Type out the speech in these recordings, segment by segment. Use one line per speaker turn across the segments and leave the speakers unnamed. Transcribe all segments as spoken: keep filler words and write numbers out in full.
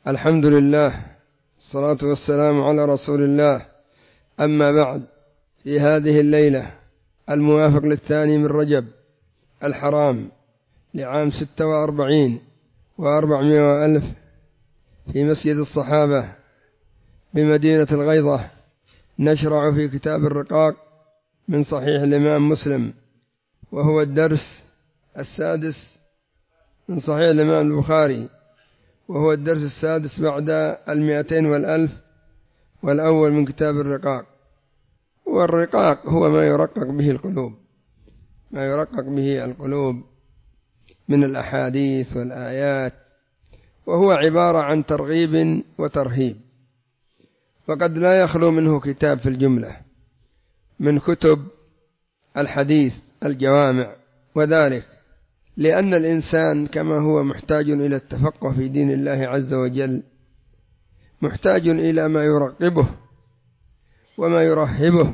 الحمد لله، الصلاة والسلام على رسول الله. أما بعد، في هذه الليلة الموافق للثاني من رجب الحرام لعام ستة وأربعين وأربعمائة وألف في مسجد الصحابة بمدينة الغيضة، نشرع في كتاب الرقاق من صحيح الإمام مسلم، وهو الدرس السادس من صحيح الإمام البخاري، وهو الدرس السادس بعد المئتين والألف، والأول من كتاب الرقاق. والرقاق هو ما يرقق به القلوب، ما يرقق به القلوب من الأحاديث والآيات، وهو عبارة عن ترغيب وترهيب، وقد لا يخلو منه كتاب في الجملة من كتب الحديث الجوامع، وذلك لأن الإنسان كما هو محتاج إلى التفقه في دين الله عز وجل، محتاج إلى ما يرقبه وما يرهبه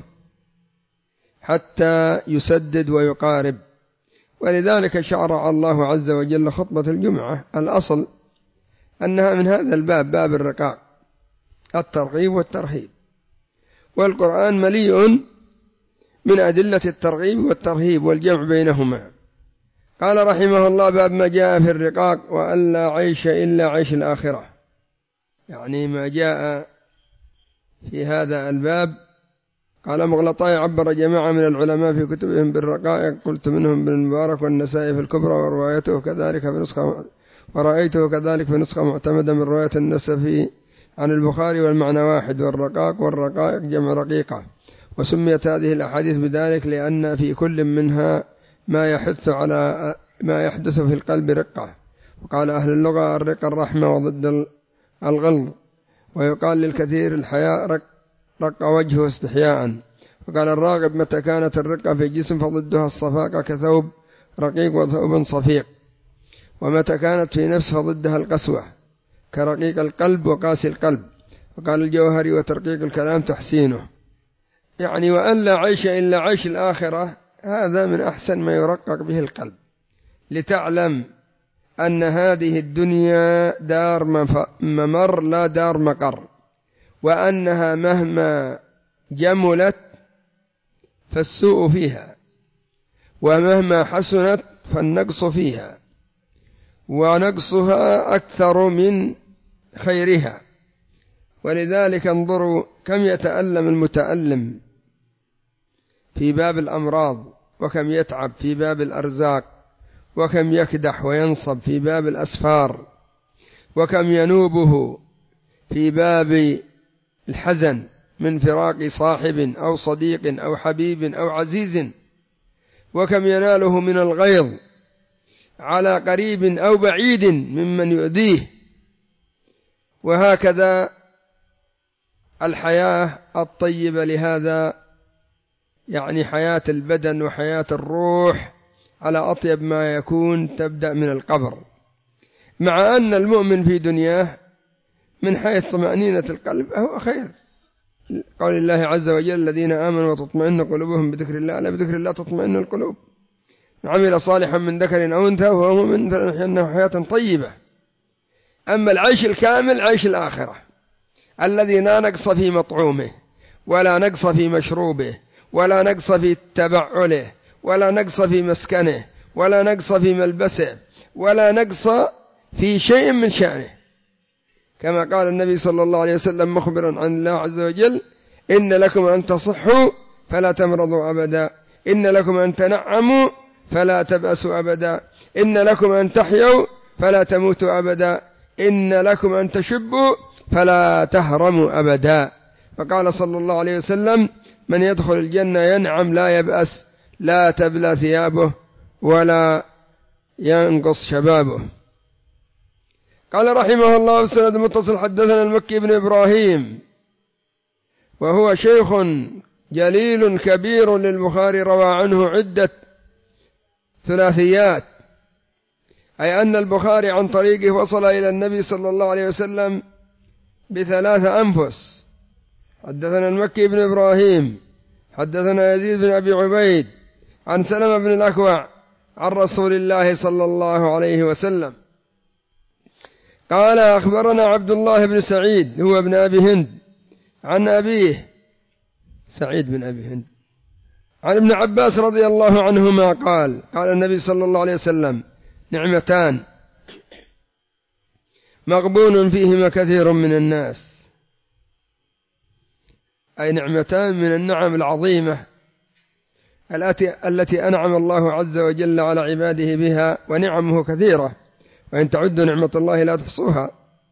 حتى يسدد ويقارب. ولذلك شرع الله عز وجل خطبة الجمعة، الأصل أنها من هذا الباب، باب الرقاق، الترغيب والترهيب، والقرآن مليء من أدلة الترغيب والترهيب والجمع بينهما. قال رحمه الله: باب ما جاء في الرقاق وأن لا عيش إلا عيش الآخرة، يعني ما جاء في هذا الباب. قال مغلطاي عبر جماعة من العلماء في كتبهم بالرقائق، قلت منهم ابن المبارك والنسائي في الكبرى، وروايته كذلك في نسخة ورأيته كذلك في نسخة معتمدة من رواية النسفي عن البخاري، والمعنى واحد، والرقاق والرقائق جمع رقيقة. وسميت هذه الأحاديث بذلك لأن في كل منها ما يحث على ما يحدث في القلب رقة. وقال أهل اللغة: الرقة الرحمة وضد الغلظ. ويقال للكثير الحياء رق, رق وجهه استحياء. وقال الراغب: متى كانت الرقة في الجسم فضدها الصفاقة كثوب رقيق وثوب صفيق. ومتى كانت في نفس فضدها القسوة كرقيق القلب وقاسي القلب. وقال الجوهري: وترقيق الكلام تحسينه. يعني وأن لا عيش إلا عيش الآخرة، هذا من أحسن ما يرقق به القلب، لتعلم أن هذه الدنيا دار ممر لا دار مقر، وأنها مهما جملت فالسوء فيها، ومهما حسنت فالنقص فيها، ونقصها أكثر من خيرها. ولذلك انظروا كم يتألم المتألم في باب الأمراض، وكم يتعب في باب الأرزاق، وكم يكدح وينصب في باب الأسفار، وكم ينوبه في باب الحزن من فراق صاحب أو صديق أو حبيب أو عزيز، وكم يناله من الغيظ على قريب أو بعيد ممن يؤذيه. وهكذا الحياة الطيبة، لهذا يعني حياة البدن وحياة الروح على أطيب ما يكون تبدأ من القبر، مع أن المؤمن في دنياه من حيث طمأنينة القلب هو خير. قول الله عز وجل: الذين آمنوا وتطمئن قلوبهم بذكر الله، لا بذكر الله تطمئن القلوب. عمل صالحا من ذكر أو أنثى وهو مؤمن فلنحيينه حياة طيبة. أما العيش الكامل عيش الآخرة، الذي لا نقص في مطعومه، ولا نقص في مشروبه، ولا نقص في تبعله، ولا نقص في مسكنه، ولا نقص في ملبسه، ولا نقص في شيء من شأنه، كما قال النبي صلى الله عليه وسلم مخبرا عن الله عز وجل: إن لكم أن تصحوا فلا تمرضوا أبدا، إن لكم أن تنعموا فلا تبأسوا أبدا، إن لكم أن تحيوا فلا تموتوا أبدا، إن لكم أن تشبوا فلا تهرموا أبدا. فقال صلى الله عليه وسلم: من يدخل الجنة ينعم لا يبأس، لا تبلى ثيابه ولا ينقص شبابه. قال رحمه الله: سند متصل. حدثنا المكي بن إبراهيم، وهو شيخ جليل كبير للبخاري، روى عنه عدة ثلاثيات، أي أن البخاري عن طريقه وصل إلى النبي صلى الله عليه وسلم بثلاث أنفس. حدثنا المكي بن إبراهيم حدثنا يزيد بن أبي عبيد عن سلمة بن الأكوع عن رسول الله صلى الله عليه وسلم قال أخبرنا عبد الله بن سعيد هو ابن أبي هند عن أبيه سعيد بن أبي هند عن ابن عباس رضي الله عنهما قال قال النبي صلى الله عليه وسلم نعمتان مغبون فيهما كثير من الناس، أي نعمتان من النعم العظيمة التي التي أنعم الله عز وجل على عباده بها، ونعمه كثيرة، وإن تعدوا نعمة الله لا تحصوها،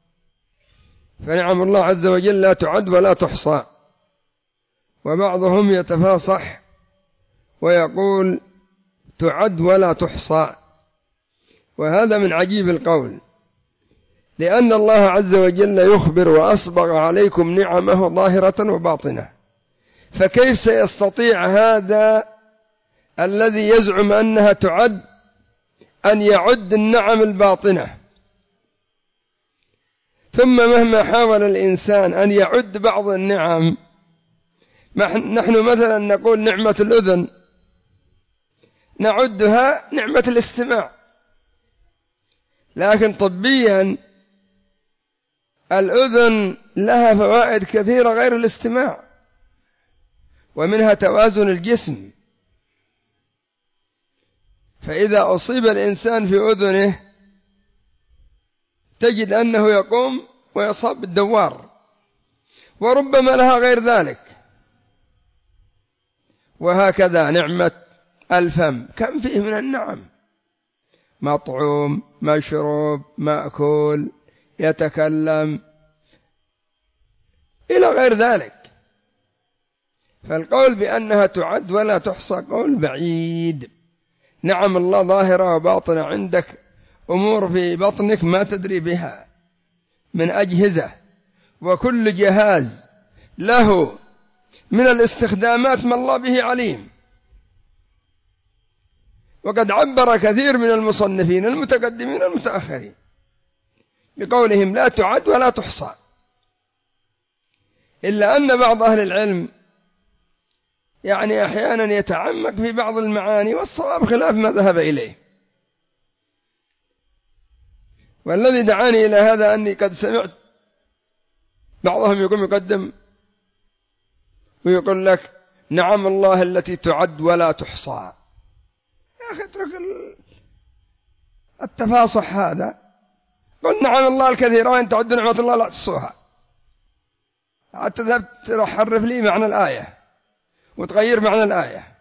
فنعم الله عز وجل لا تعد ولا تحصى. وبعضهم يتفاصح ويقول تعد ولا تحصى، وهذا من عجيب القول، لأن الله عز وجل يخبر وأسبغ عليكم نعمه ظاهرة وباطنة، فكيف سيستطيع هذا الذي يزعم أنها تعد أن يعد النعم الباطنة؟ ثم مهما حاول الإنسان أن يعد بعض النعم، نحن مثلا نقول نعمة الأذن نعدها نعمة الاستماع، لكن طبيا الأذن لها فوائد كثيرة غير الاستماع، ومنها توازن الجسم، فإذا أصيب الإنسان في أذنه تجد أنه يقوم ويصاب بالدوار، وربما لها غير ذلك. وهكذا نعمة الفم كم فيه من النعم، مطعوم مشروب مأكول يتكلم إلى غير ذلك. فالقول بأنها تعد ولا تحصى قول بعيد. نعم الله ظاهرة وباطنة، عندك أمور في بطنك ما تدري بها من أجهزة، وكل جهاز له من الاستخدامات ما الله به عليم. وقد عبر كثير من المصنفين المتقدمين المتأخرين بقولهم لا تعد ولا تحصى، إلا أن بعض أهل العلم يعني أحيانا يتعمق في بعض المعاني، والصواب خلاف ما ذهب إليه. والذي دعاني إلى هذا أني قد سمعت بعضهم يقوم يقدم ويقول لك نعم الله التي تعد ولا تحصى. يا أخي اترك التفاصح هذا، قل نعم الله الكثيرة وإن تعد نعمة الله لا تحصوها. حتى تذهب تحرف لي معنى الآية وتغير معنى الآية،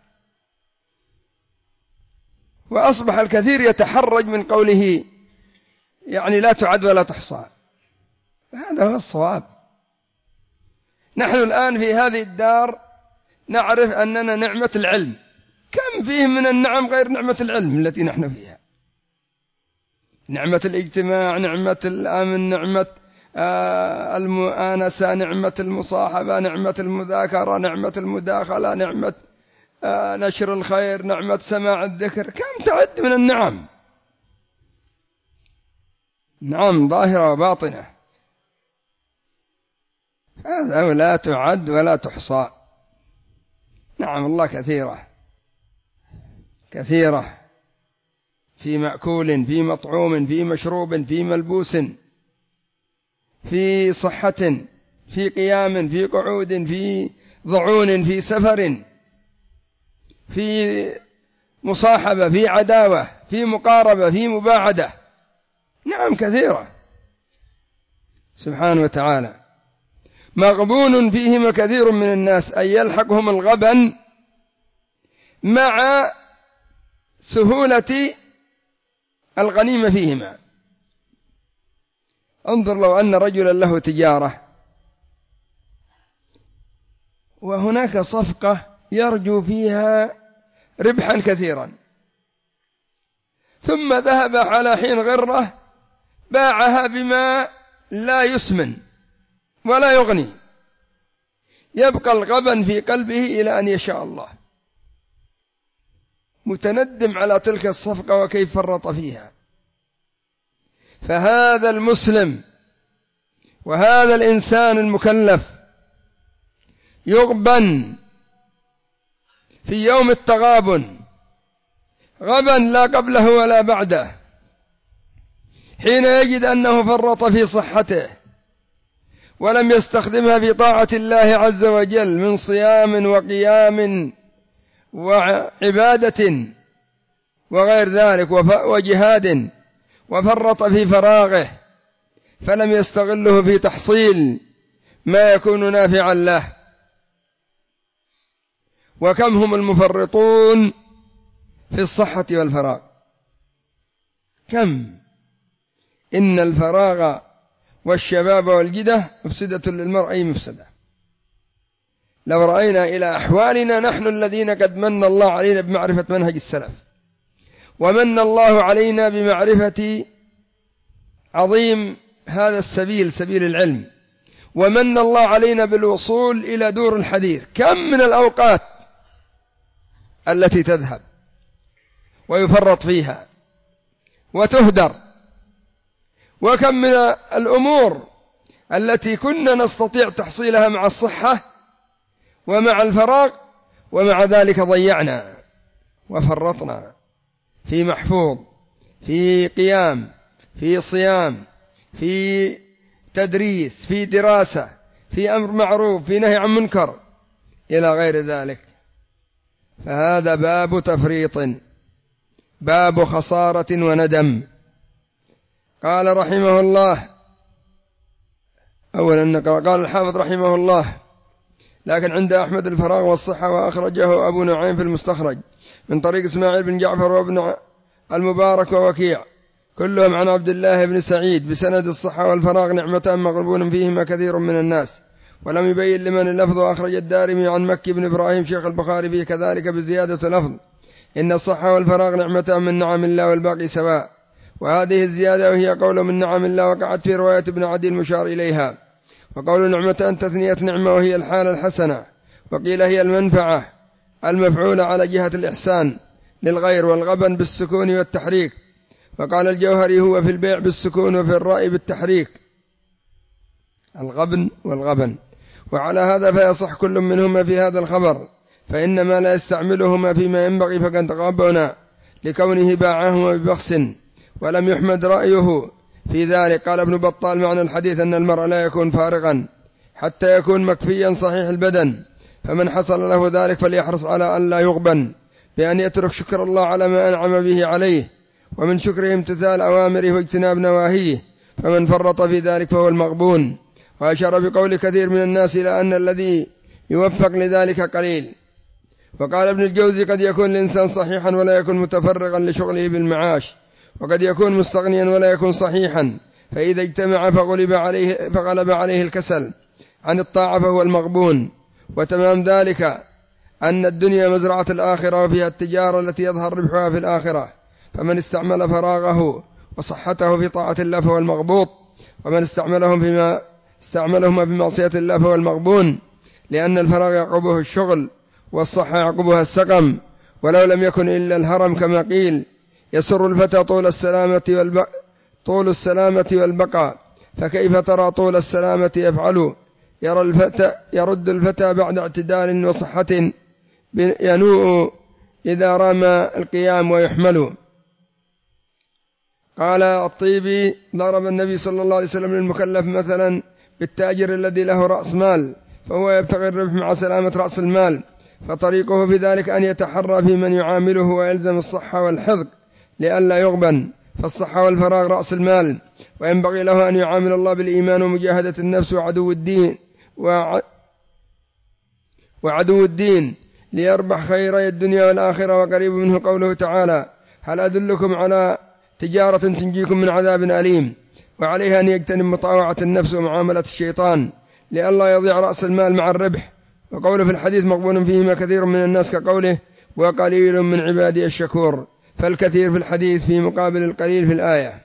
وأصبح الكثير يتحرج من قوله يعني لا تعد ولا تحصى. هذا هو الصواب. نحن الآن في هذه الدار نعرف أننا نعمة العلم، كم فيه من النعم غير نعمة العلم التي نحن فيها، نعمة الاجتماع، نعمة الأمن، نعمة المؤانسة، نعمة المصاحبة، نعمة المذاكرة، نعمة المداخلة، نعمة نشر الخير، نعمة سماع الذكر، كم تعد من النعم، نعم ظاهرة وباطنة. هذا لا تعد ولا تحصى. نعم الله كثيرة كثيرة، في مأكول، في مطعوم، في مشروب، في ملبوس، في صحة، في قيام، في قعود، في ضعون، في سفر، في مصاحبة، في عداوة، في مقاربة، في مباعدة، نعم كثيرة سبحانه وتعالى. مغبون فيهما كثير من الناس، أي يلحقهم الغبن مع سهولة الغنيمة فيهما. انظر لو أن رجلا له تجارة وهناك صفقة يرجو فيها ربحا كثيرا، ثم ذهب على حين غرة باعها بما لا يسمن ولا يغني، يبقى الغبن في قلبه إلى أن يشاء الله، متندم على تلك الصفقة وكيف فرط فيها. فهذا المسلم وهذا الإنسان المكلف يغبن في يوم التغابن غبن لا قبله ولا بعده، حين يجد أنه فرط في صحته ولم يستخدمها في طاعة الله عز وجل من صيام وقيام وعبادة وغير ذلك وجهاد، وفرط في فراغه فلم يستغله في تحصيل ما يكون نافعا له. وكم هم المفرطون في الصحة والفراغ، كم إن الفراغ والشباب والجدة مفسدة للمرء أي مفسدة. لو رأينا إلى أحوالنا نحن الذين قد من الله علينا بمعرفة منهج السلف، ومن الله علينا بمعرفة عظيم هذا السبيل، سبيل العلم، ومن الله علينا بالوصول إلى دور الحديث، كم من الأوقات التي تذهب ويفرط فيها وتهدر، وكم من الأمور التي كنا نستطيع تحصيلها مع الصحة ومع الفراغ، ومع ذلك ضيعنا وفرطنا في محفوظ، في قيام، في صيام، في تدريس، في دراسة، في أمر معروف، في نهي عن منكر إلى غير ذلك. فهذا باب تفريط، باب خسارة وندم. قال رحمه الله أولا، قال الحافظ رحمه الله: لكن عند أحمد الفراغ والصحة، وأخرجه أبو نعيم في المستخرج من طريق إسماعيل بن جعفر وابن المبارك ووكيع كلهم عن عبد الله بن سعيد بسند الصحة والفراغ نعمتان مغلوبون فيهما كثير من الناس، ولم يبين لمن اللفظ. وأخرج الدارمي عن مكي بن إبراهيم شيخ البخاري فيه كذلك بزيادة لفظ: إن الصحة والفراغ نعمتان من نعم الله والباقي سواء. وهذه الزيادة وهي قول من نعم الله وقعت في رواية ابن عدي المشار إليها. وقول نعمتان تثنية نعمة وهي الحالة الحسنة، وقيل هي المنفعة المفعولة على جهة الإحسان للغير، والغبن بالسكون والتحريك. وقال الجوهري هو في البيع بالسكون وفي الرأي بالتحريك، الغبن والغبن. وعلى هذا فيصح كل منهما في هذا الخبر، فإنما لا يستعملهما فيما ينبغي فقد غابنا لكونه باعهما ببخس، ولم يحمد رأيه في ذلك. قال ابن بطال: معنى الحديث أن المرء لا يكون فارغا حتى يكون مكفيا صحيح البدن، فمن حصل له ذلك فليحرص على أن لا يغبن بأن يترك شكر الله على ما أنعم به عليه، ومن شكره امتثال أوامره واجتناب نواهيه، فمن فرط في ذلك فهو المغبون. وأشار بقول كثير من الناس إلى أن الذي يوفق لذلك قليل. وقال ابن الجوزي: قد يكون الإنسان صحيحا ولا يكون متفرغا لشغله بالمعاش، وقد يكون مستغنيا ولا يكون صحيحا، فإذا اجتمع فغلب عليه, فغلب عليه الكسل عن الطاعة فهو المغبون. وتمام ذلك أن الدنيا مزرعة الآخرة، وفيها التجارة التي يظهر ربحها في الآخرة، فمن استعمل فراغه وصحته في طاعة الله فهو المغبوط، ومن استعملهم فيما استعملهما في معصية الله فهو المغبون، لأن الفراغ يعقبه الشغل والصحة يعقبها السقم، ولو لم يكن إلا الهرم كما قيل: يسر الفتى طول السلامة والبقاء طول السلامة والبقاء، فكيف ترى طول السلامة يفعل؟ يرى الفتى يرد الفتى بعد اعتدال وصحة ينوء إذا رمى القيام ويحمل. قال الطيبي: ضرب النبي صلى الله عليه وسلم للمكلف مثلا بالتاجر الذي له رأس مال، فهو يبتغي الربح مع سلامة رأس المال، فطريقه في ذلك أن يتحرى في من يعامله ويلزم الصحة والحذق لئلا يغبن، فالصحة والفراغ رأس المال، وينبغي له أن يعامل الله بالإيمان ومجاهدة النفس وعدو الدين وعدو الدين ليربح خيري الدنيا والآخرة. وقريب منه قوله تعالى: هل أدلكم على تجارة تنجيكم من عذاب أليم؟ وعليها أن يجتنب مطاوعة النفس ومعاملة الشيطان لئلا يضيع رأس المال مع الربح. وقوله في الحديث: مغبون فيهما كثير من الناس، كقوله: وقليل من عبادي الشكور، فالكثير في الحديث في مقابل القليل في الآية.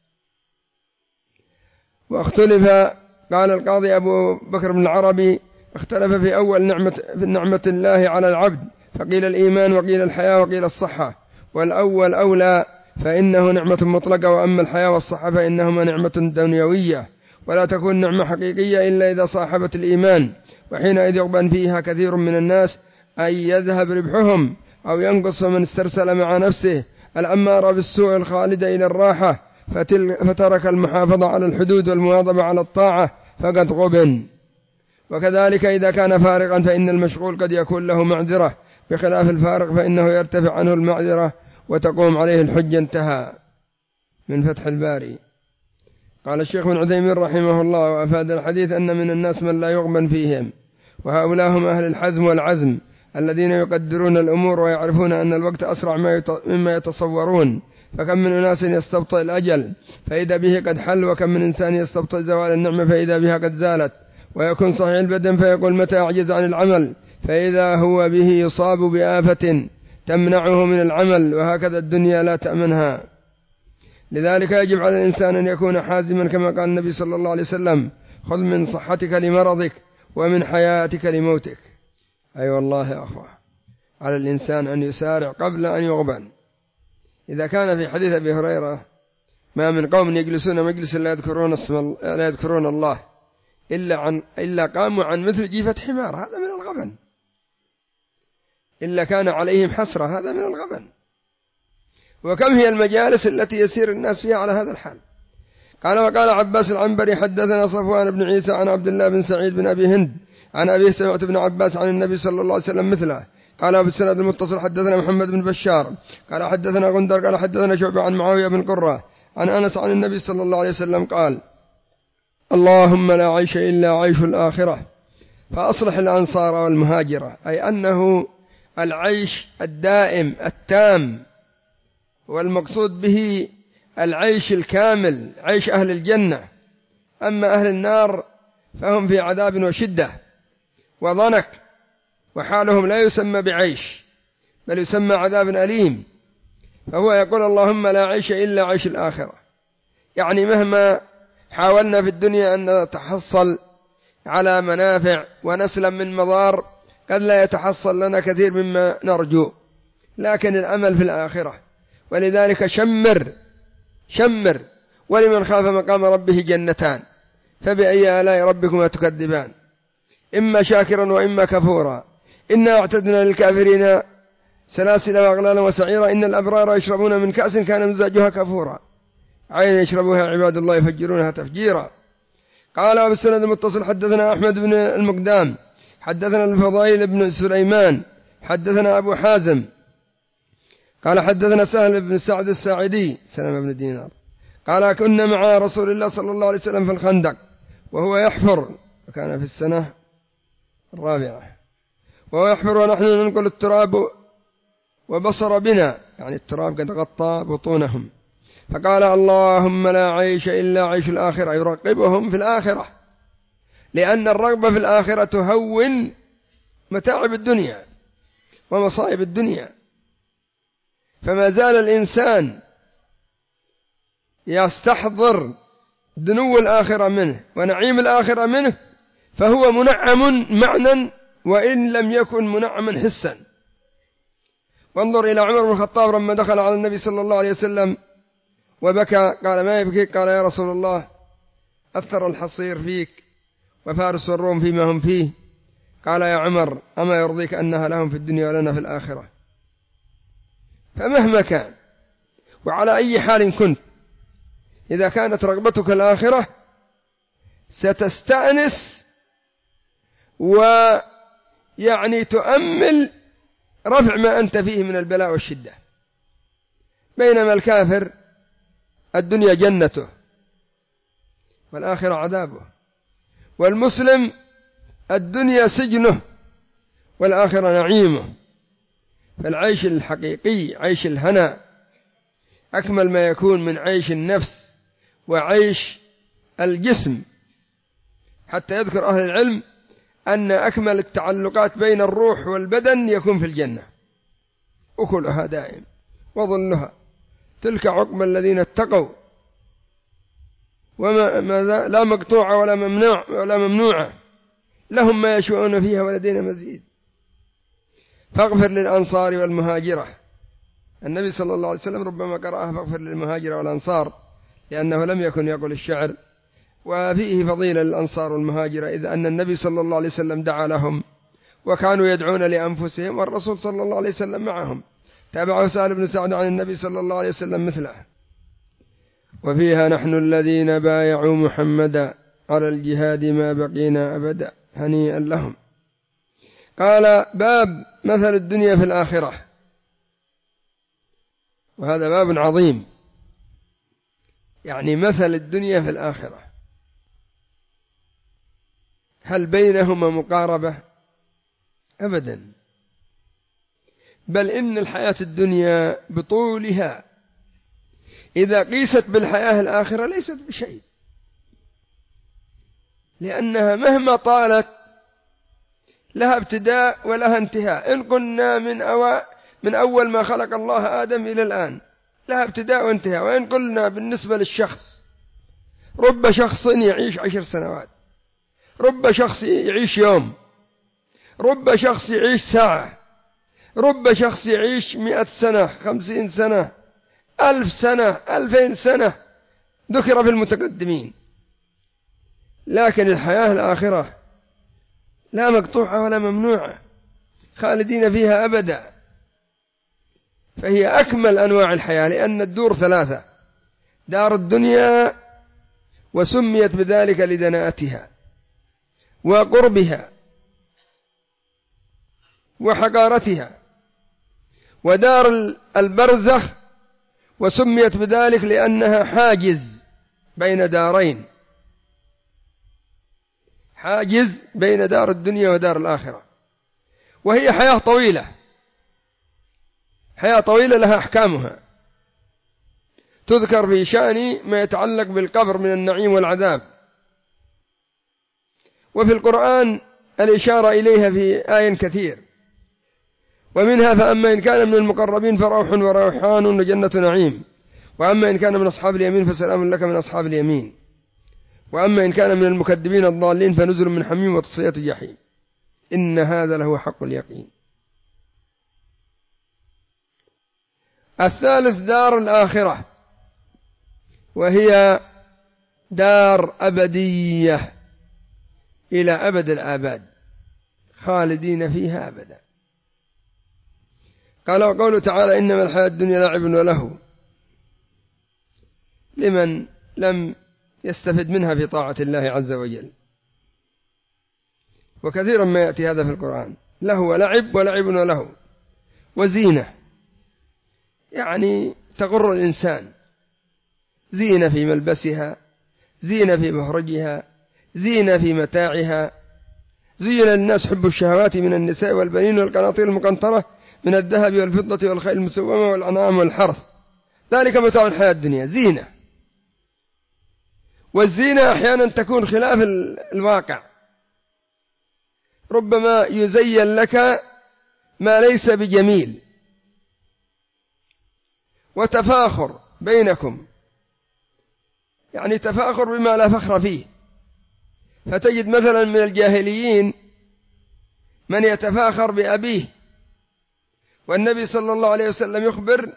واختلف، قال القاضي أبو بكر بن العربي: اختلف في أول نعمة, في نعمة الله على العبد، فقيل الإيمان وقيل الحياة وقيل الصحة، والأول أولى فإنه نعمة مطلقة، وأما الحياة والصحة فإنهما نعمة دنيوية، ولا تكون نعمة حقيقية إلا إذا صاحبت الإيمان، وحينئذ يغبن فيها كثير من الناس أن يذهب ربحهم أو ينقص، فمن استرسل مع نفسه الأمارة بالسوء الخالدة إلى الراحة فترك المحافظة على الحدود والمواظبة على الطاعة فقد غبن. وكذلك إذا كان فارغا فإن المشغول قد يكون له معذرة، بخلاف الفارغ فإنه يرتفع عنه المعذرة وتقوم عليه الحجة. انتهى. من فتح الباري. قال الشيخ ابن عثيمين رحمه الله: وأفاد الحديث أن من الناس من لا يغبن فيهم، وهؤلاء هم أهل الحزم والعزم الذين يقدرون الأمور ويعرفون أن الوقت أسرع مما يتصورون. فكم من أناس يستبطئ الأجل فإذا به قد حل، وكم من إنسان يستبطئ زوال النعمة فإذا بها قد زالت، ويكون صحيح البدن فيقول متى أعجز عن العمل، فإذا هو به يصاب بآفة تمنعه من العمل، وهكذا الدنيا لا تأمنها. لذلك يجب على الإنسان أن يكون حازما، كما قال النبي صلى الله عليه وسلم: خذ من صحتك لمرضك ومن حياتك لموتك. أي أيوة والله يا أخوة، على الإنسان أن يسارع قبل أن يغبن. إذا كان في حديث أبي هريرة: ما من قوم يجلسون مجلس لا يذكرون, لا يذكرون الله إلا, عن إلا قاموا عن مثل جيفة حمار، هذا من الغبن. إلا كان عليهم حسرة، هذا من الغبن. وكم هي المجالس التي يسير الناس فيها على هذا الحال. قال: وقال عباس العنبري: حدثنا صفوان بن عيسى عن عبد الله بن سعيد بن أبي هند عن أبيه سمعت بن عباس عن النبي صلى الله عليه وسلم مثله. قال بالسند المتصل: حدثنا محمد بن بشار قال حدثنا غندر قال حدثنا شعبة عن معاوية بن قرة عن أنس عن النبي صلى الله عليه وسلم قال: اللهم لا عيش إلا عيش الآخرة فأصلح الأنصار والمهاجرة. أي أنه العيش الدائم التام، والمقصود به العيش الكامل، عيش أهل الجنة. أما أهل النار فهم في عذاب وشدة وضنك، وحالهم لا يسمى بعيش بل يسمى عذاب أليم. فهو يقول: اللهم لا عيش إلا عيش الآخرة. يعني مهما حاولنا في الدنيا أن نتحصل على منافع ونسلم من مضار، قد لا يتحصل لنا كثير مما نرجو، لكن الأمل في الآخرة. ولذلك شمر شمر ولمن خاف مقام ربه جنتان فبأي آلاء ربكما تكذبان إما شاكرا وإما كفورا إنا أعتدنا للكافرين سلاسل وأغلالا وسعيرا إن الأبرار يشربون من كأس كان مزاجها كفورا عين يشربوها عباد الله يفجرونها تفجيرا. قال: وبالسند المتصل حدثنا أحمد بن المقدام حدثنا الفضائل بن سليمان حدثنا أبو حازم قال حدثنا سهل بن سعد الساعدي سلمة بن دينار قال: كنا مع رسول الله صلى الله عليه وسلم في الخندق وهو يحفر، وكان في السنة الرابعة، وهو يحفر ونحن ننقل التراب وبصر بنا، يعني التراب قد غطى بطونهم، فقال: اللهم لا عيش إلا عيش الآخرة. يرقبهم في الآخرة، لأن الرغبة في الآخرة تهون متاعب الدنيا ومصائب الدنيا. فما زال الإنسان يستحضر دنو الآخرة منه ونعيم الآخرة منه، فهو منعم معنى وإن لم يكن منعما حسا. وانظر إلى عمر بن الخطاب لما دخل على النبي صلى الله عليه وسلم وبكى، قال: ما يبكيك؟ قال: يا رسول الله، أثر الحصير فيك وفارس والروم فيما هم فيه. قال: يا عمر، أما يرضيك أنها لهم في الدنيا ولنا في الآخرة؟ فمهما كان وعلى أي حال كنت، إذا كانت رغبتك الآخرة ستستأنس ويعني تؤمل رفع ما أنت فيه من البلاء والشدة. بينما الكافر الدنيا جنته والآخرة عذابه، والمسلم الدنيا سجنه والآخرة نعيمه. فالعيش الحقيقي عيش الهنا أكمل ما يكون من عيش النفس وعيش الجسم، حتى يذكر أهل العلم أن أكمل التعلقات بين الروح والبدن يكون في الجنة، أكلها دائم وظلها، تلك عقبى الذين اتقوا وما لا مقطوعة ولا ممنوع ولا ممنوعة، لهم ما يشاءون فيها ولدينا مزيد. فاغفر للأنصار والمهاجرة. النبي صلى الله عليه وسلم ربما قرأها فاغفر للمهاجرة والأنصار، لأنه لم يكن يقول الشعر، وفيه فضيلة للأنصار والمهاجرة، إذ أن النبي صلى الله عليه وسلم دعا لهم وكانوا يدعون لأنفسهم والرسول صلى الله عليه وسلم معهم. تابعه سهل بن سعد عن النبي صلى الله عليه وسلم مثله. وفيها نحن الذين بايعوا محمدا على الجهاد ما بقينا أبدا هنيئا لهم. قال باب مثل الدنيا في الآخرة، وهذا باب عظيم، يعني مثل الدنيا في الآخرة، هل بينهما مقاربة؟ أبدا، بل إن الحياة الدنيا بطولها إذا قيست بالحياة الآخرة ليست بشيء، لأنها مهما طالت لها ابتداء ولها انتهاء. إن قلنا من, أو من أول ما خلق الله آدم إلى الآن لها ابتداء وانتهاء. وإن قلنا بالنسبة للشخص رب شخص يعيش عشر سنوات، رب شخص يعيش يوم، رب شخص يعيش ساعة، رب شخص يعيش مئة سنة، خمسين سنة، ألف سنة، ألفين سنة، ذكر في المتقدمين. لكن الحياة الآخرة لا مقطوعة ولا ممنوعة، خالدين فيها أبدا، فهي أكمل أنواع الحياة، لأن الدور ثلاثة: دار الدنيا وسميت بذلك لدناءتها وقربها وحقارتها، ودار البرزخ وسميت بذلك لأنها حاجز بين دارين، حاجز بين دار الدنيا ودار الآخرة، وهي حياة طويلة، حياة طويلة لها أحكامها تذكر في شأن ما يتعلق بالقبر من النعيم والعذاب، وفي القرآن الإشارة إليها في آية كثير، ومنها: فأما إن كان من المقربين فروح وريحان وجنة نعيم، وأما إن كان من أصحاب اليمين فسلام لك من أصحاب اليمين، وأما إن كان من المكذبين الضالين فنزل من حميم وتصلية جحيم، إن هذا لهو حق اليقين. الثالث دار الآخرة، وهي دار أبدية إلى أبد الآباد، خالدين فيها أبدا. قال وقوله تعالى: إنما الحياة الدنيا لعب وله، لمن لم يستفد منها في طاعة الله عز وجل. وكثيرا ما يأتي هذا في القرآن: له ولعب ولعب وله، وزينة، يعني تغر الإنسان، زينة في ملبسها، زينة في مخرجها، زينة في متاعها. زين الناس حب الشهوات من النساء والبنين والقناطير المقنطرة من الذهب والفضة والخيل المسومة والأنعام والحرث، ذلك متاع الحياة الدنيا، زينة. والزينة أحيانا تكون خلاف الواقع، ربما يزين لك ما ليس بجميل، وتفاخر بينكم، يعني تفاخر بما لا فخر فيه. فتجد مثلا من الجاهليين من يتفاخر بأبيه، والنبي صلى الله عليه وسلم يخبر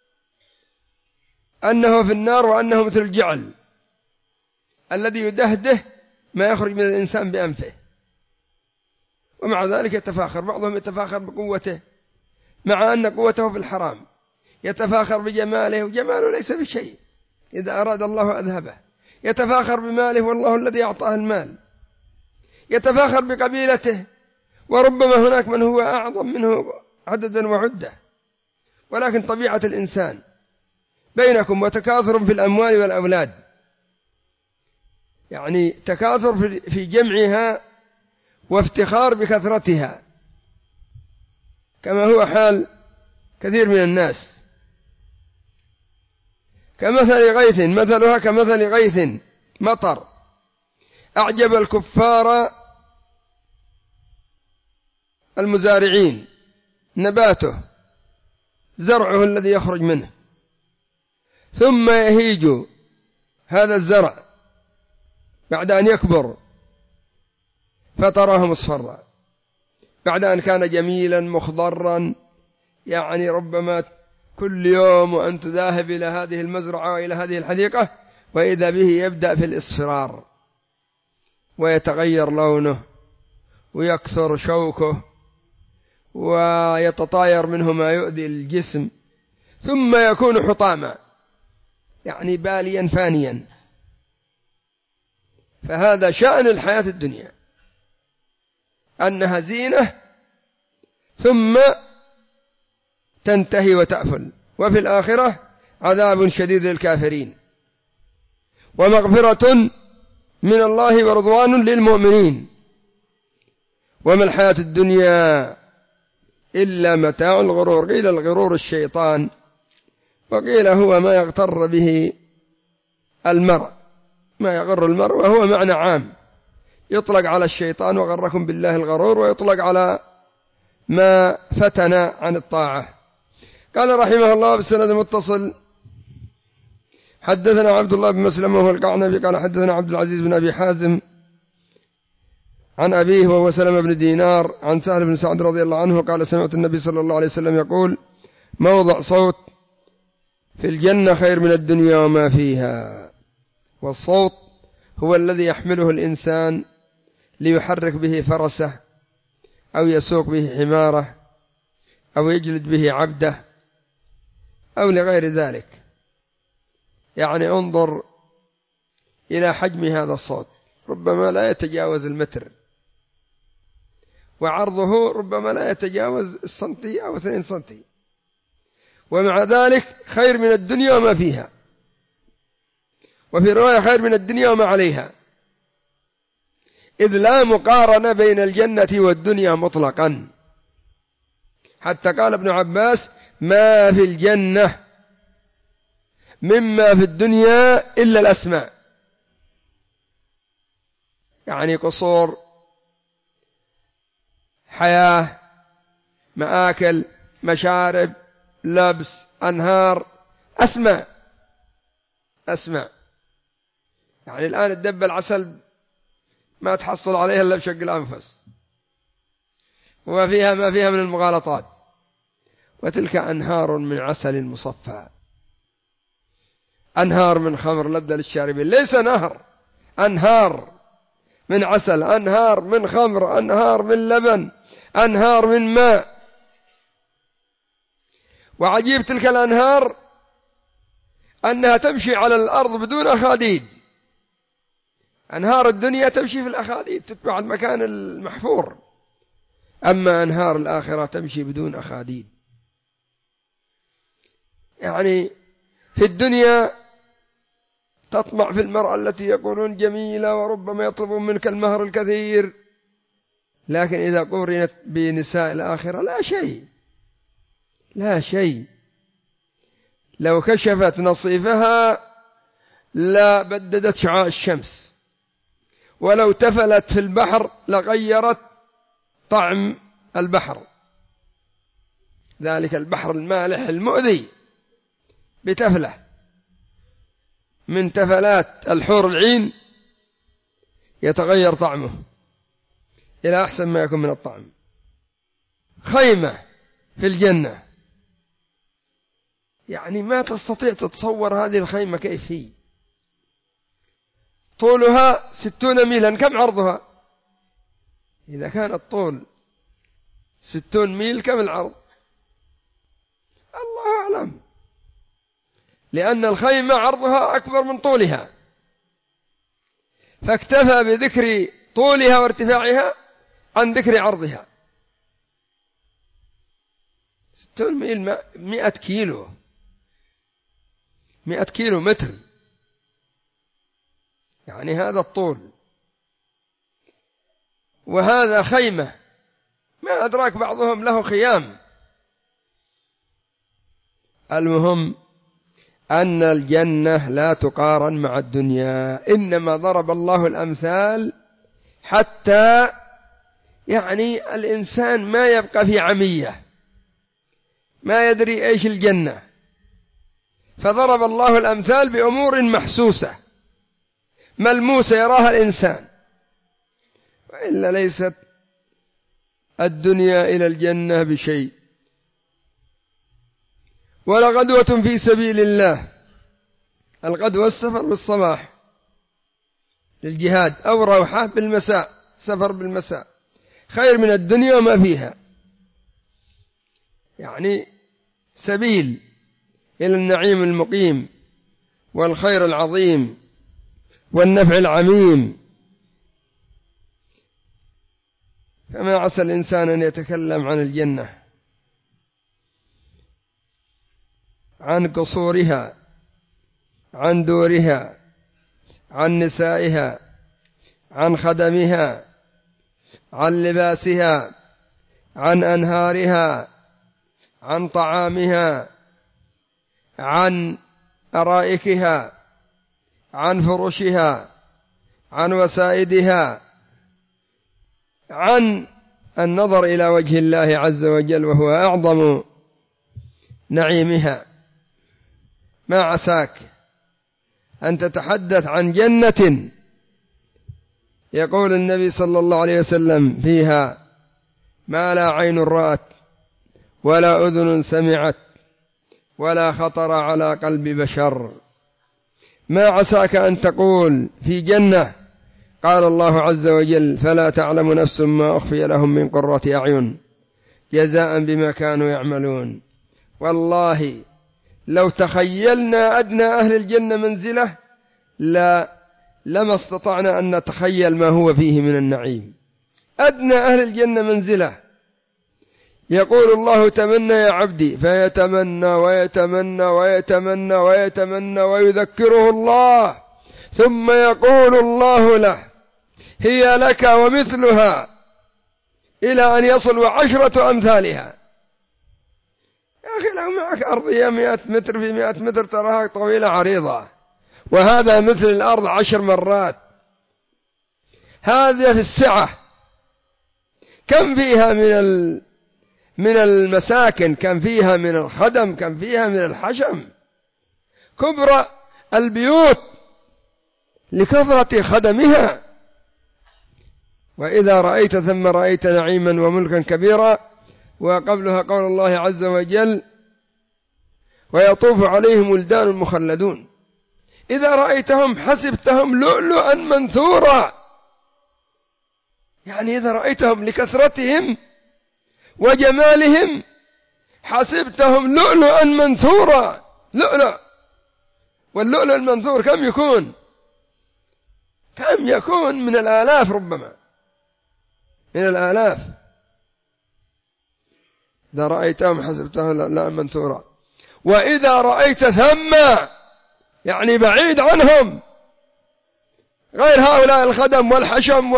أنه في النار وأنه مثل الجعل الذي يدهده ما يخرج من الإنسان بأنفه، ومع ذلك يتفاخر. بعضهم يتفاخر بقوته مع أن قوته في الحرام، يتفاخر بجماله وجماله ليس بشيء، إذا أراد الله أذهبه. يتفاخر بماله والله الذي أعطاه المال. يتفاخر بقبيلته، وربما هناك من هو أعظم منه عددا وعدة. ولكن طبيعة الإنسان بينكم وتكاثر في الأموال والأولاد، يعني تكاثر في جمعها وافتخار بكثرتها، كما هو حال كثير من الناس. كمثل غيث، مثلها كمثل غيث مطر أعجب الكفار المزارعين نباته، زرعه الذي يخرج منه، ثم يهيج هذا الزرع بعد أن يكبر فتراه مصفرا، بعد أن كان جميلا مخضرا، يعني ربما كل يوم وأنت ذاهب إلى هذه المزرعة وإلى هذه الحديقة وإذا به يبدأ في الإصفرار ويتغير لونه ويكثر شوكه ويتطاير منه ما يؤذي الجسم، ثم يكون حطاما يعني باليا فانيا. فهذا شأن الحياة الدنيا، أنها زينة ثم تنتهي وتأفل. وفي الآخرة عذاب شديد للكافرين ومغفرة من الله ورضوان للمؤمنين. وما الحياة الدنيا إلا متاع الغرور. قيل الغرور الشيطان، وقيل هو ما يغتر به المرء، ما يغر المرء، وهو معنى عام يطلق على الشيطان وغركم بالله الغرور، ويطلق على ما فتن عن الطاعة. قال رحمه الله بالسند المتصل: حدثنا عبد الله بن مسلم وهو القعنبي قال حدثنا عبد العزيز بن أبي حازم عن أبيه وهو سلمة بن دينار عن سهل بن سعد رضي الله عنه قال: سمعت النبي صلى الله عليه وسلم يقول: موضع صوت في الجنة خير من الدنيا وما فيها. والصوت هو الذي يحمله الإنسان ليحرك به فرسه أو يسوق به حماره أو يجلد به عبده أو لغير ذلك. يعني انظر إلى حجم هذا الصوت، ربما لا يتجاوز المتر، وعرضه ربما لا يتجاوز السنتي أو اثنين سنتي، ومع ذلك خير من الدنيا وما فيها. وفي رواية خير من الدنيا وما عليها، إذ لا مقارنة بين الجنة والدنيا مطلقا. حتى قال ابن عباس: ما في الجنة مما في الدنيا إلا الأسماء، يعني قصور، حياة، مآكل، مشارب، لبس، أنهار، أسماء أسماء. يعني الآن الدب العسل ما تحصل عليها إلا بشق الأنفس، وما فيها ما فيها من المغالطات. وتلك أنهار من عسل مصفى، أنهار من خمر لذة للشاربين. ليس نهر، أنهار من عسل، أنهار من خمر، أنهار من لبن، أنهار من ماء. وعجيب تلك الأنهار أنها تمشي على الأرض بدون أخاديد. أنهار الدنيا تمشي في الأخاديد، تتبع المكان المحفور، أما أنهار الآخرة تمشي بدون أخاديد. يعني في الدنيا تطمع في المرأة التي يقولون جميلة وربما يطلبون منك المهر الكثير، لكن إذا قورنت بنساء الآخرة لا شيء، لا شيء. لو كشفت نصيفها لا بددت شعاع الشمس، ولو تفلت في البحر لغيرت طعم البحر. ذلك البحر المالح المؤذي بتفله من تفلات الحور العين يتغير طعمه إلى أحسن ما يكون من الطعم. خيمة في الجنة، يعني ما تستطيع تتصور هذه الخيمة كيف هي. طولها ستون ميلا، كم عرضها؟ إذا كان الطول ستون ميل كم العرض؟ الله أعلم، لأن الخيمة عرضها أكبر من طولها، فاكتفى بذكر طولها وارتفاعها عن ذكر عرضها. ستون ميل مئة كيلو، مئة كيلو متر، يعني هذا الطول. وهذا خيمة، ما أدراك بعضهم له خيام. المهم أن الجنة لا تقارن مع الدنيا، إنما ضرب الله الأمثال حتى يعني الإنسان ما يبقى في عمية، ما يدري إيش الجنة، فضرب الله الأمثال بأمور محسوسة ملموسة يراها الإنسان، وإلا ليست الدنيا إلى الجنة بشيء. ولا غدوة في سبيل الله، الغدوة السفر بالصباح للجهاد، أو روحة بالمساء، سفر بالمساء، خير من الدنيا وما فيها. يعني سبيل إلى النعيم المقيم والخير العظيم والنفع العميم. فما عسى الإنسان أن يتكلم عن الجنة، عن قصورها، عن دورها، عن نسائها، عن خدمها، عن لباسها، عن أنهارها، عن طعامها، عن أرائكها، عن فرشها، عن وسائدها، عن النظر إلى وجه الله عز وجل وهو أعظم نعيمها. ما عساك أن تتحدث عن جنة يقول النبي صلى الله عليه وسلم فيها ما لا عين رأت ولا أذن سمعت ولا خطر على قلب بشر. ما عساك أن تقول في جنة قال الله عز وجل فلا تعلم نفس ما أخفي لهم من قرة أعين جزاء بما كانوا يعملون. والله لو تخيلنا أدنى أهل الجنة منزلة لا لما استطعنا أن نتخيل ما هو فيه من النعيم. أدنى أهل الجنة منزلة يقول الله تمنى يا عبدي فيتمنى ويتمنى ويتمنى ويتمنى ويذكره الله ثم يقول الله له هي لك ومثلها إلى أن يصل عشرة أمثالها. يا أخي لو معك أرضية مئة متر في مئة متر تراها طويلة عريضة، وهذا مثل الأرض عشر مرات. هذا في السعة. كم فيها من ال... من المساكن، كم فيها من الخدم، كم فيها من الحشم. كبرى البيوت لكثرة خدمها. وإذا رأيت ثم رأيت نعيما وملكا كبيرا. وقبلها قول الله عز وجل ويطوف عليهم ولدان مخلدون. إذا رأيتهم حسبتهم لؤلؤا منثورا، يعني إذا رأيتهم لكثرتهم وجمالهم حسبتهم لؤلؤا منثورا. لؤلؤ، واللؤلؤ المنثور كم يكون؟ كم يكون؟ من الآلاف، ربما من الآلاف. إذا رأيتهم حسبتهم لؤلؤا منثورا. وإذا رأيت ثم يعني بعيد عنهم غير هؤلاء الخدم والحشم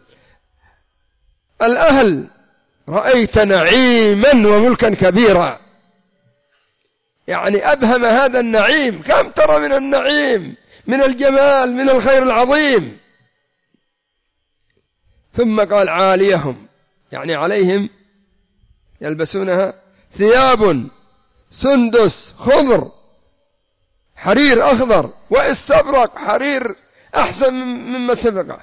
والأهل رأيت نعيما وملكا كبيرا. يعني أبهم هذا النعيم. كم ترى من النعيم، من الجمال، من الخير العظيم. ثم قال عاليهم، يعني عليهم يلبسونها ثياب سندس خضر حرير أخضر واستبرق حرير أحسن مما سبقه.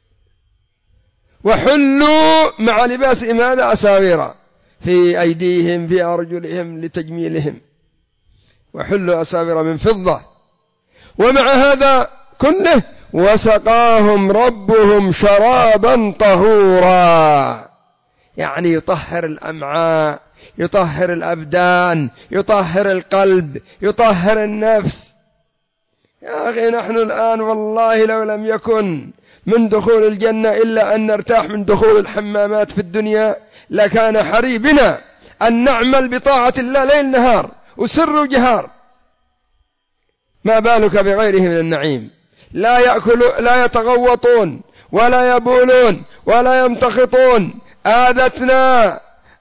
وحلوا مع لباسهم هذا أساور في أيديهم في أرجلهم لتجميلهم. وحلوا أساور من فضة. ومع هذا كله وسقاهم ربهم شرابا طهورا، يعني يطهر الأمعاء، يطهر الأبدان، يطهر القلب، يطهر النفس. يا أخي نحن الآن والله لو لم يكن من دخول الجنة إلا أن نرتاح من دخول الحمامات في الدنيا لكان حري بنا أن نعمل بطاعة الله ليل نهار وسر وجهار. ما بالك بغيره من النعيم. لا يأكلون، لا يتغوطون ولا يبولون ولا يمتخطون. آذتنا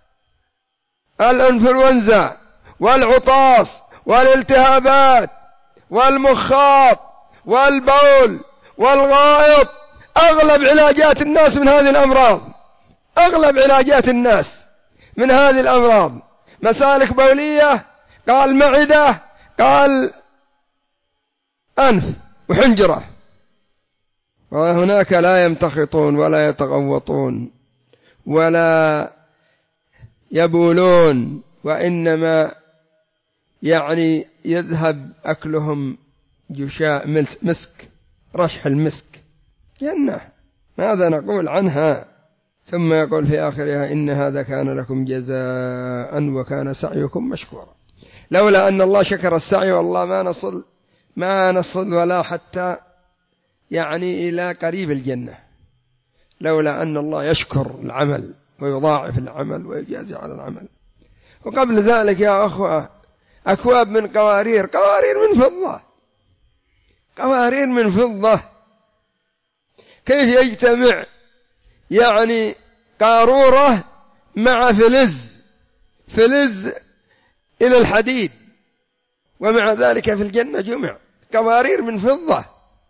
الانفلونزا والعطاس والالتهابات والمخاط والبول والغائط. أغلب علاجات الناس من هذه الأمراض، أغلب علاجات الناس من هذه الأمراض مسالك بولية، قال معدة، قال أنف وحنجرة. وهناك لا يمتخطون ولا يتغوطون ولا يبولون، وإنما يعني يذهب أكلهم جشاء مسك، رشح المسك. جنة ماذا نقول عنها؟ ثم يقول في آخرها إن هذا كان لكم جزاء وكان سعيكم مشكورا. لولا أن الله شكر السعي والله ما نصل ما نصل ولا حتى يعني إلى قريب الجنة، لولا أن الله يشكر العمل ويضاعف العمل ويجازي على العمل. وقبل ذلك يا أخوة أكواب من قوارير، قوارير من فضة، قوارير من فضة. كيف يجتمع يعني قارورة مع فلز، فلز إلى الحديد، ومع ذلك في الجنة جمع قوارير من فضة.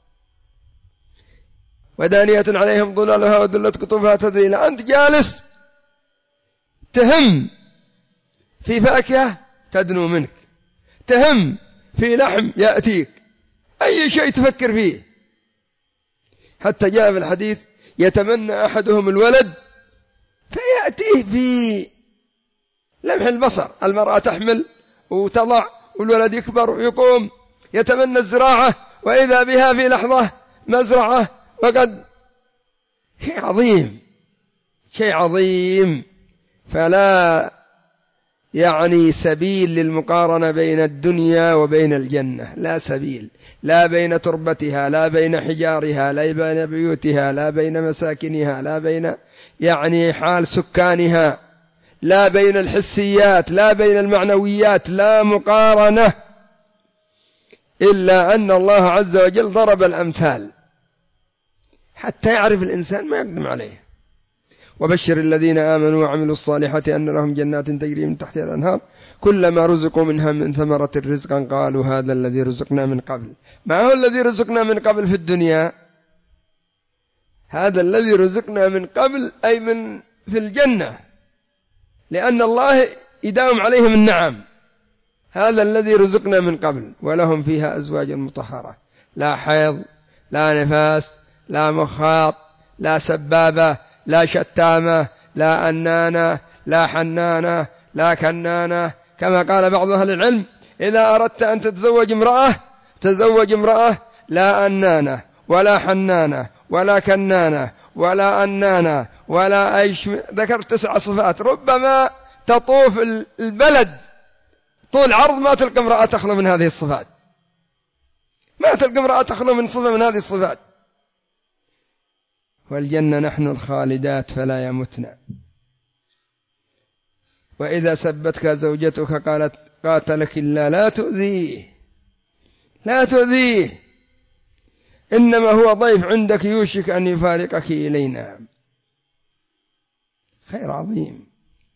ودانية عليهم ظلالها وذلت قطوفها تذليلا. أنت جالس تهم في فاكهة تدنو منك، تهم في لحم يأتيك، أي شيء تفكر فيه. حتى جاء في الحديث يتمنى أحدهم الولد فيأتيه في لمح البصر. المرأة تحمل وتضع والولد يكبر ويقوم، يتمنى الزراعة وإذا بها في لحظة مزرعة. وقد شيء عظيم، شيء عظيم. فلا يعني سبيل للمقارنة بين الدنيا وبين الجنة، لا سبيل، لا بين تربتها، لا بين حجارها، لا بين بيوتها، لا بين مساكنها، لا بين يعني حال سكانها، لا بين الحسيات، لا بين المعنويات، لا مقارنة، إلا أن الله عز وجل ضرب الأمثال حتى يعرف الإنسان ما يقدم عليه. وبشر الذين آمنوا وعملوا الصالحات أن لهم جنات تجري من تحتها الأنهار كلما رزقوا منها من ثمرة رزقا قالوا هذا الذي رزقنا من قبل. ما هو الذي رزقنا من قبل في الدنيا؟ هذا الذي رزقنا من قبل أي من في الجنة، لأن الله يداوم عليهم النعم. هذا الذي رزقنا من قبل ولهم فيها أزواج مطهرة لا حيض لا نفاس لا مخاط لا سبابة لا شتامة لا أنانة لا حنانة لا كنانة. كما قال بعض أهل العلم إذا أردت أن تتزوج امرأة تزوج امرأة لا أنانة ولا حنانة ولا كنانة ولا أنانة ولا أيش. ذكر تسع صفات ربما تطوف البلد طول عرض ما تلقى امرأة تخلو من هذه الصفات، ما تلقى امرأة تخلو من صفة من هذه الصفات. والجنة نحن الخالدات فلا يمتنا. وإذا سبتك زوجتك قالت قاتلك الله لا تؤذيه لا تؤذيه إنما هو ضيف عندك يوشك أن يفارقك إلينا. خير عظيم.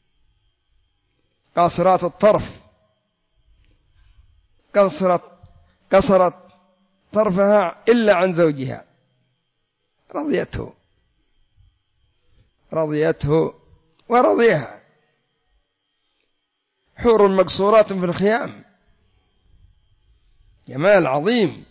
قاصرات الطرف قصرت قصرت طرفها إلا عن زوجها رضيته رضيته ورضيها. حور مقصورات في الخيام، جمال عظيم.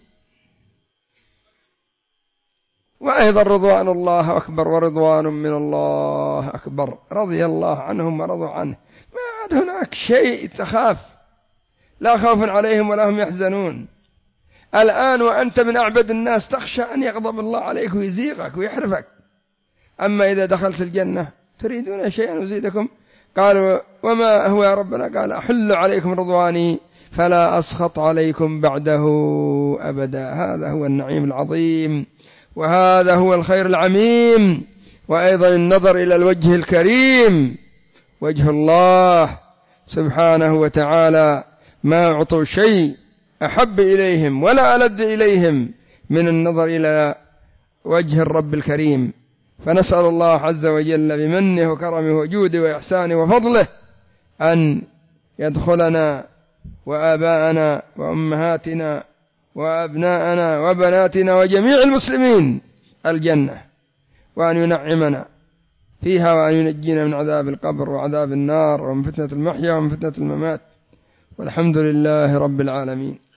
وأيضا رضوان الله أكبر ورضوان من الله أكبر، رضي الله عنهم ورضوا عنه. ما عاد هناك شيء تخاف، لا خوف عليهم ولا هم يحزنون. الآن وأنت من أعبد الناس تخشى أن يغضب الله عليك ويزيغك ويحرفك. أما إذا دخلت الجنة تريدون شيئا أزيدكم قالوا وما هو يا ربنا؟ قال أحل عليكم رضواني فلا أسخط عليكم بعده أبدا. هذا هو النعيم العظيم وهذا هو الخير العميم. وأيضا النظر إلى الوجه الكريم، وجه الله سبحانه وتعالى، ما أعطوا شيء أحب إليهم ولا ألد إليهم من النظر إلى وجه الرب الكريم. فنسأل الله عز وجل بمنه وكرمه وجوده وإحسانه وفضله أن يدخلنا وآباءنا وأمهاتنا وأبناءنا وبناتنا وجميع المسلمين الجنة، وأن ينعمنا فيها، وأن ينجينا من عذاب القبر وعذاب النار ومن فتنة المحيا ومن فتنة الممات. والحمد لله رب العالمين.